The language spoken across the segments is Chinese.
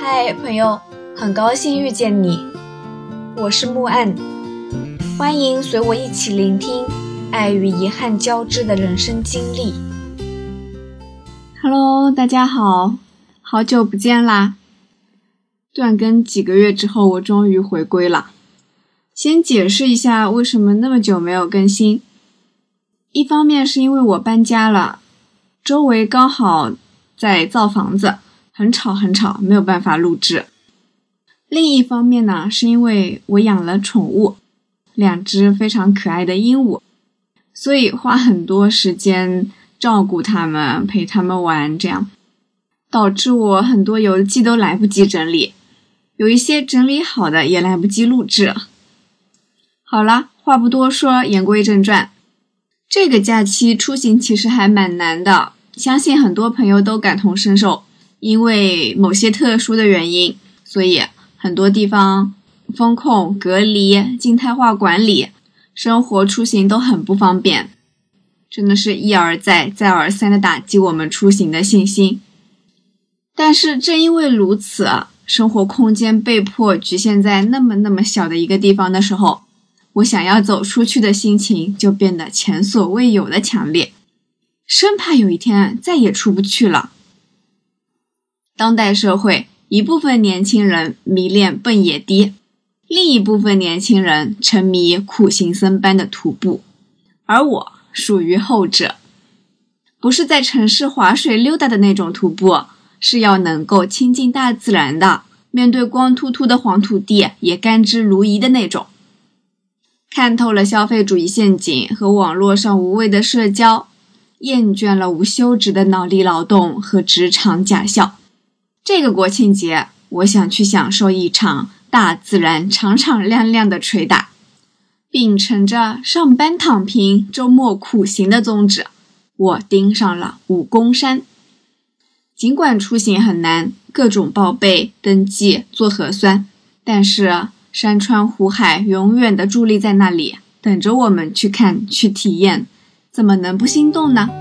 嗨，朋友，很高兴遇见你，我是木岸，欢迎随我一起聆听爱与遗憾交织的人生经历。 Hello， 大家好，好久不见啦！断更几个月之后，我终于回归了。先解释一下为什么那么久没有更新。一方面是因为我搬家了，周围刚好在造房子，很吵，没有办法录制。另一方面呢，是因为我养了宠物，2只非常可爱的鹦鹉，所以花很多时间照顾它们，陪它们玩，这样导致我很多游记都来不及整理，有一些整理好的也来不及录制。好了，话不多说，言归正传。这个假期出行其实还蛮难的，相信很多朋友都感同身受，因为某些特殊的原因，所以很多地方封控、隔离、静态化管理，生活出行都很不方便，真的是一而再再而三的打击我们出行的信心。但是正因为如此，生活空间被迫局限在那么小的一个地方的时候，我想要走出去的心情就变得前所未有的强烈，生怕有一天再也出不去了。当代社会，一部分年轻人迷恋蹦野迪，另一部分年轻人沉迷苦行僧般的徒步，而我属于后者。不是在城市划水溜达的那种徒步，是要能够亲近大自然的，面对光秃秃的黄土地也甘之如饴的那种。看透了消费主义陷阱和网络上无谓的社交，厌倦了无休止的脑力劳动和职场假笑。这个国庆节，我想去享受一场大自然敞敞亮亮的捶打，秉承着上班躺平，周末苦行的宗旨，我盯上了武功山。尽管出行很难，各种报备、登记、做核酸，但是山川湖海永远的伫立在那里，等着我们去看去体验，怎么能不心动呢？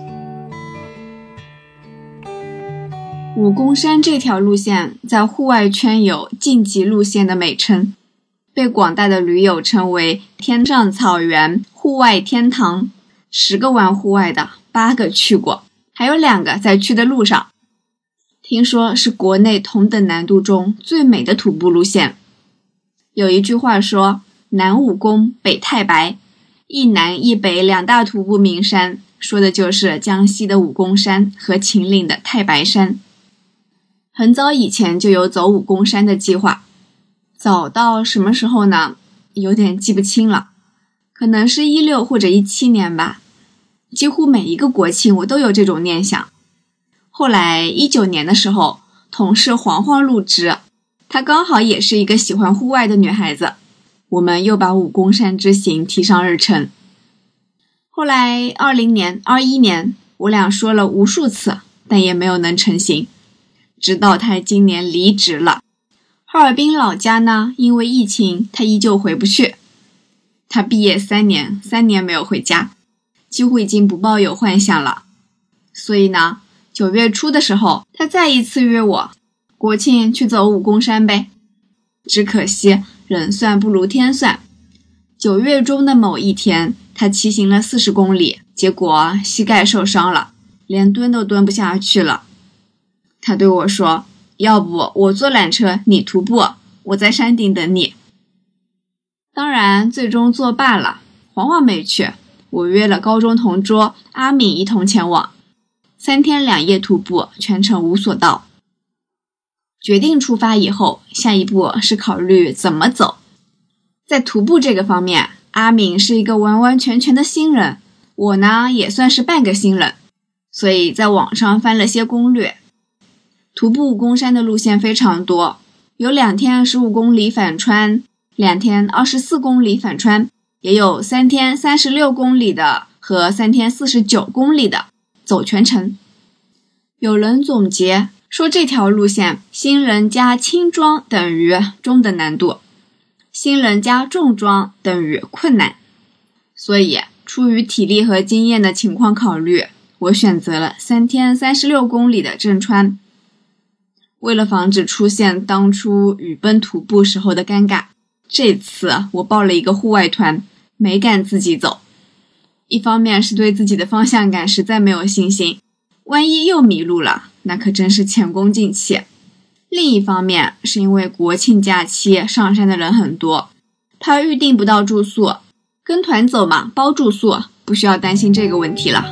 武功山这条路线在户外圈有晋级路线的美称，被广大的驴友称为天上草原、户外天堂。10个玩户外的，8个去过，还有2个在去的路上。听说是国内同等难度中最美的徒步路线。有一句话说，南武功，北太白，一南一北2大徒步名山，说的就是江西的武功山和秦岭的太白山。很早以前就有走武功山的计划，早到什么时候呢？有点记不清了，可能是16或者17年吧。几乎每一个国庆我都有这种念想。后来19年的时候，同事黄黄入职，她刚好也是一个喜欢户外的女孩子，我们又把武功山之行提上日程。后来20年、21年，我俩说了无数次，但也没有能成行。直到她今年离职了，哈尔滨老家呢，因为疫情，她依旧回不去。她毕业3年没有回家，几乎已经不抱有幻想了。所以呢，9月初的时候，她再一次约我，国庆去走武功山呗。只可惜人算不如天算，9月中的某一天，她骑行了40公里，结果膝盖受伤了，连蹲都蹲不下去了。她对我说，要不我坐缆车，你徒步，我在山顶等你。当然最终作罢了，黄黄没去，我约了高中同桌阿敏一同前往，3天2夜徒步，全程无所到。决定出发以后，下一步是考虑怎么走。在徒步这个方面，阿敏是一个完完全全的新人，我呢也算是半个新人，所以在网上翻了些攻略。徒步武功山的路线非常多，有2天15公里反穿，2天24公里反穿，也有3天36公里的和3天49公里的，走全程。有人总结说，这条路线新人加轻装等于中等难度，新人加重装等于困难。所以出于体力和经验的情况考虑，我选择了3天36公里的正穿。 为了防止出现当初雨崩徒步时候的尴尬，这次我报了一个户外团，没敢自己走。一方面是对自己的方向感实在没有信心，万一又迷路了，那可真是前功尽弃。另一方面是因为国庆假期上山的人很多，怕预订不到住宿，跟团走嘛，包住宿，不需要担心这个问题了。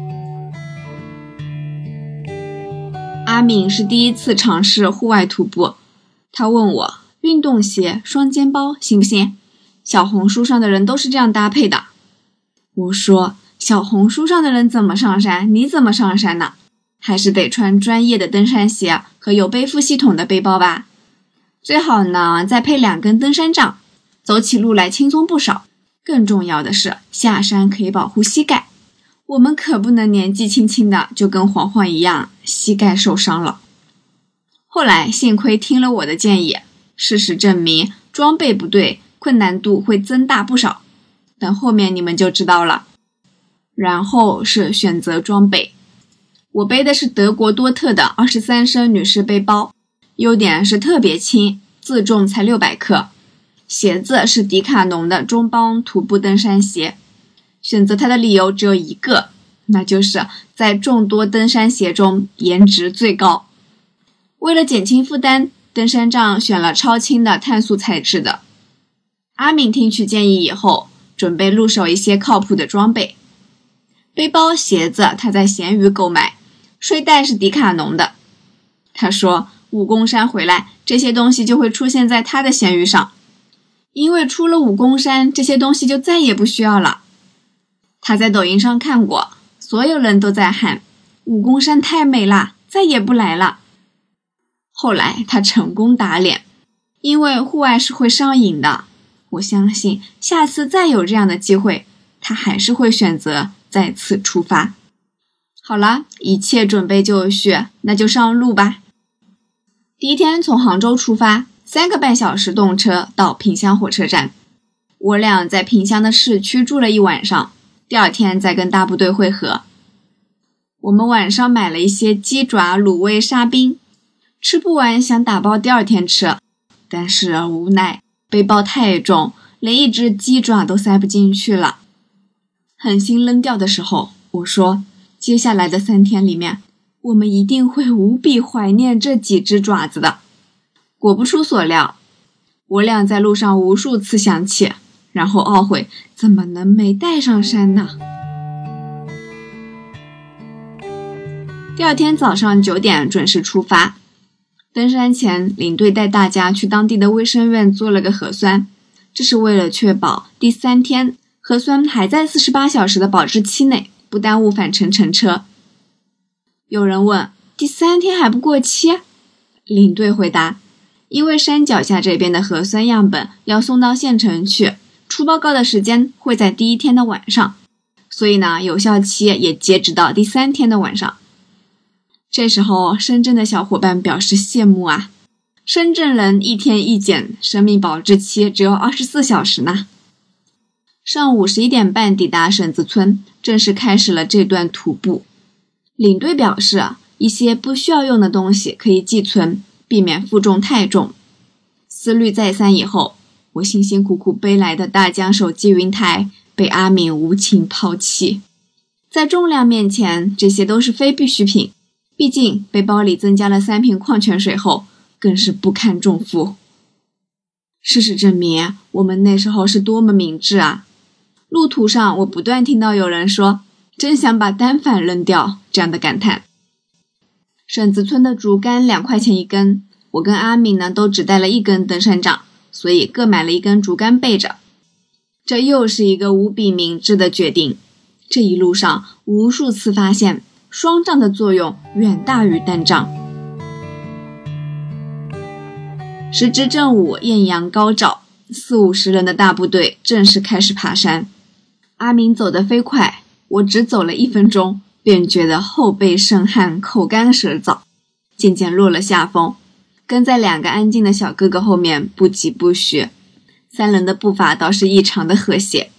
阿敏是第一次尝试户外徒步，他问我运动鞋、双肩包行不行？小红书上的人都是这样搭配的。我说小红书上的人怎么上山，你怎么上山呢？还是得穿专业的登山鞋和有背负系统的背包吧。最好呢再配2根登山杖，走起路来轻松不少。更重要的是下山可以保护膝盖，我们可不能年纪轻轻的就跟黄黄一样膝盖受伤了。后来幸亏听了我的建议，事实证明装备不对，困难度会增大不少。等后面你们就知道了。然后是选择装备，我背的是德国多特的23升女士背包，优点是特别轻，自重才600克。鞋子是迪卡侬的中帮徒步登山鞋，选择它的理由只有一个，那就是在众多登山鞋中颜值最高。为了减轻负担，登山杖选了超轻的碳素材质的。阿敏听取建议以后，准备入手一些靠谱的装备。背包、鞋子他在闲鱼购买，睡袋是迪卡侬的。他说武功山回来，这些东西就会出现在他的闲鱼上，因为出了武功山，这些东西就再也不需要了。他在抖音上看过，所有人都在喊武功山太美啦，再也不来了。后来他成功打脸，因为户外是会上瘾的。我相信下次再有这样的机会，他还是会选择再次出发。好了，一切准备就绪，那就上路吧。第一天从杭州出发，3个半小时动车到萍乡火车站。我俩在萍乡的市区住了一晚上，第2天再跟大部队会合。我们晚上买了一些鸡爪、卤味、沙冰，吃不完想打包第2天吃，但是无奈背包太重，连一只鸡爪都塞不进去了。狠心扔掉的时候，我说接下来的3天里面，我们一定会无比怀念这几只爪子的。果不出所料，我俩在路上无数次想起，然后懊悔怎么能没带上山呢？第2天早上9点准时出发。登山前，领队带大家去当地的卫生院做了个核酸，这是为了确保第3天核酸还在48小时的保质期内，不耽误返程乘车。有人问，第3天还不过期？领队回答，因为山脚下这边的核酸样本要送到县城去，出报告的时间会在第1天的晚上，所以呢，有效期也截止到第3天的晚上。这时候深圳的小伙伴表示羡慕啊，深圳人1天1检，生命保质期只有24小时呢。上午11点半抵达沈子村，正式开始了这段徒步。领队表示，一些不需要用的东西可以寄存，避免负重太重。思虑再三以后，我辛辛苦苦背来的大疆手机云台被阿敏无情抛弃。在重量面前，这些都是非必需品，毕竟背包里增加了3瓶矿泉水后，更是不堪重负。事实证明，我们那时候是多么明智啊！路途上，我不断听到有人说，真想把单反扔掉，这样的感叹。沈子村的竹竿2块钱一根，我跟阿敏呢都只带了1根登山杖，所以各买了1根竹竿备着。这又是一个无比明智的决定。这一路上，无数次发现双杖的作用远大于单杖。时值正午，艳阳高照，40-50人的大部队正式开始爬山。阿敏走得飞快，我只走了1分钟，便觉得后背渗汗，口干舌燥，渐渐落了下风，跟在2个安静的小哥哥后面不疾不徐，3人的步伐倒是异常的和谐。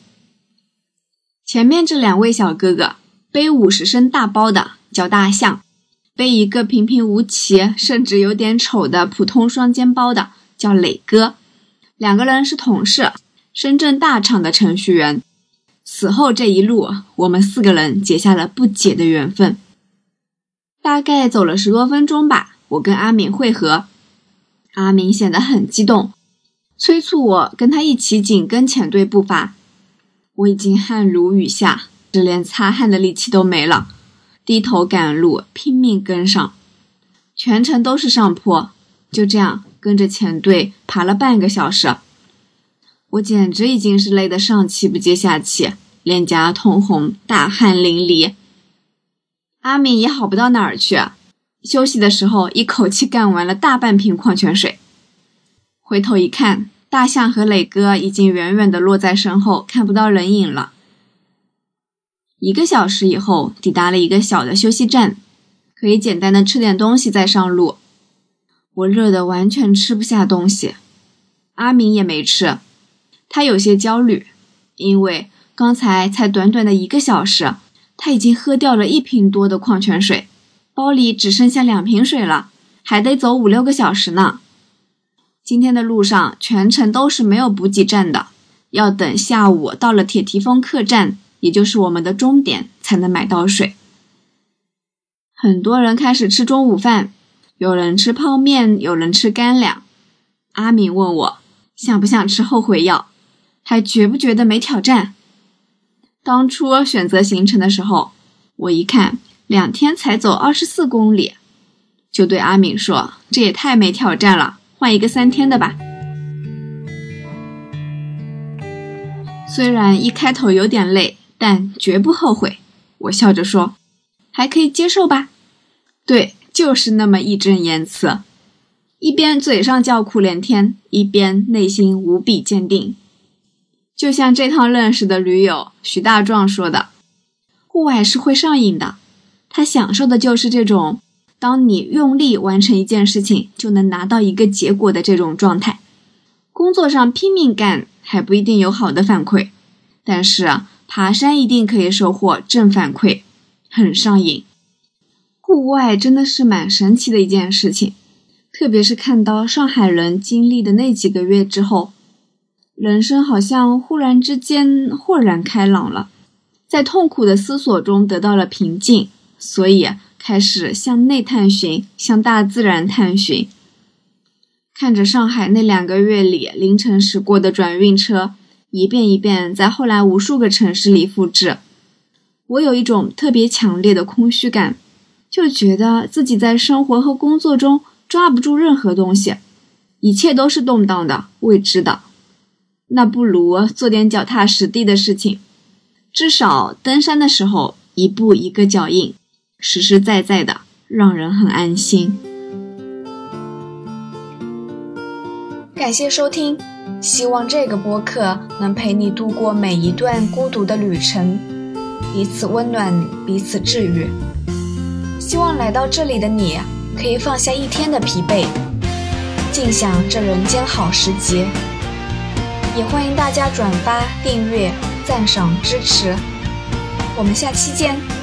前面这2位小哥哥背50升大包的叫大象，背背一个平平无奇甚至有点丑的普通双肩包的叫磊哥，两个人是同事，深圳大厂的程序员。此后这一路，我们4个人结下了不解的缘分。大概走了10多分钟吧，我跟阿敏会合。阿敏显得很激动，催促我跟他一起紧跟前队步伐。我已经汗如雨下，只连擦汗的力气都没了，低头赶路，拼命跟上。全程都是上坡，就这样跟着前队爬了半个小时。我简直已经是累得上气不接下气，脸颊通红，大汗淋漓。阿敏也好不到哪儿去，休息的时候一口气干完了大半瓶矿泉水。回头一看，大象和磊哥已经远远地落在身后，看不到人影了。1个小时以后，抵达了一个小的休息站，可以简单的吃点东西再上路。我热得完全吃不下东西，阿敏也没吃。他有些焦虑，因为刚才才短短的1个小时，他已经喝掉了1瓶多的矿泉水，包里只剩下2瓶水了，还得走5、6个小时呢。今天的路上全程都是没有补给站的，要等下午到了铁蹄峰客栈，也就是我们的终点，才能买到水。很多人开始吃中午饭，有人吃泡面，有人吃干粮。阿敏问我想不想吃后悔药，还觉不觉得没挑战。当初选择行程的时候，我一看2天才走24公里，就对阿敏说，这也太没挑战了，换一个3天的吧。虽然一开头有点累，但绝不后悔。我笑着说，还可以接受吧。对，就是那么义正言辞，一边嘴上叫苦连天，一边内心无比坚定。就像这趟认识的驴友徐大壮说的，户外是会上瘾的，他享受的就是这种当你用力完成一件事情就能拿到一个结果的这种状态。工作上拼命干还不一定有好的反馈，但是爬山一定可以收获正反馈，很上瘾。户外真的是蛮神奇的一件事情，特别是看到上海人经历的那几个月之后，人生好像忽然之间豁然开朗了，在痛苦的思索中得到了平静，所以开始向内探寻，向大自然探寻。看着上海那2个月里凌晨驶过的转运车，一遍一遍在后来无数个城市里复制，我有一种特别强烈的空虚感，就觉得自己在生活和工作中抓不住任何东西，一切都是动荡的、未知的。那不如做点脚踏实地的事情，至少登山的时候一步一个脚印，实实在在的让人很安心。 感谢收听，希望这个播客能陪你度过每一段孤独的旅程，彼此温暖，彼此治愈。希望来到这里的你可以放下一天的疲惫，尽享这人间好时节。也欢迎大家转发、订阅、赞赏、支持。我们下期见。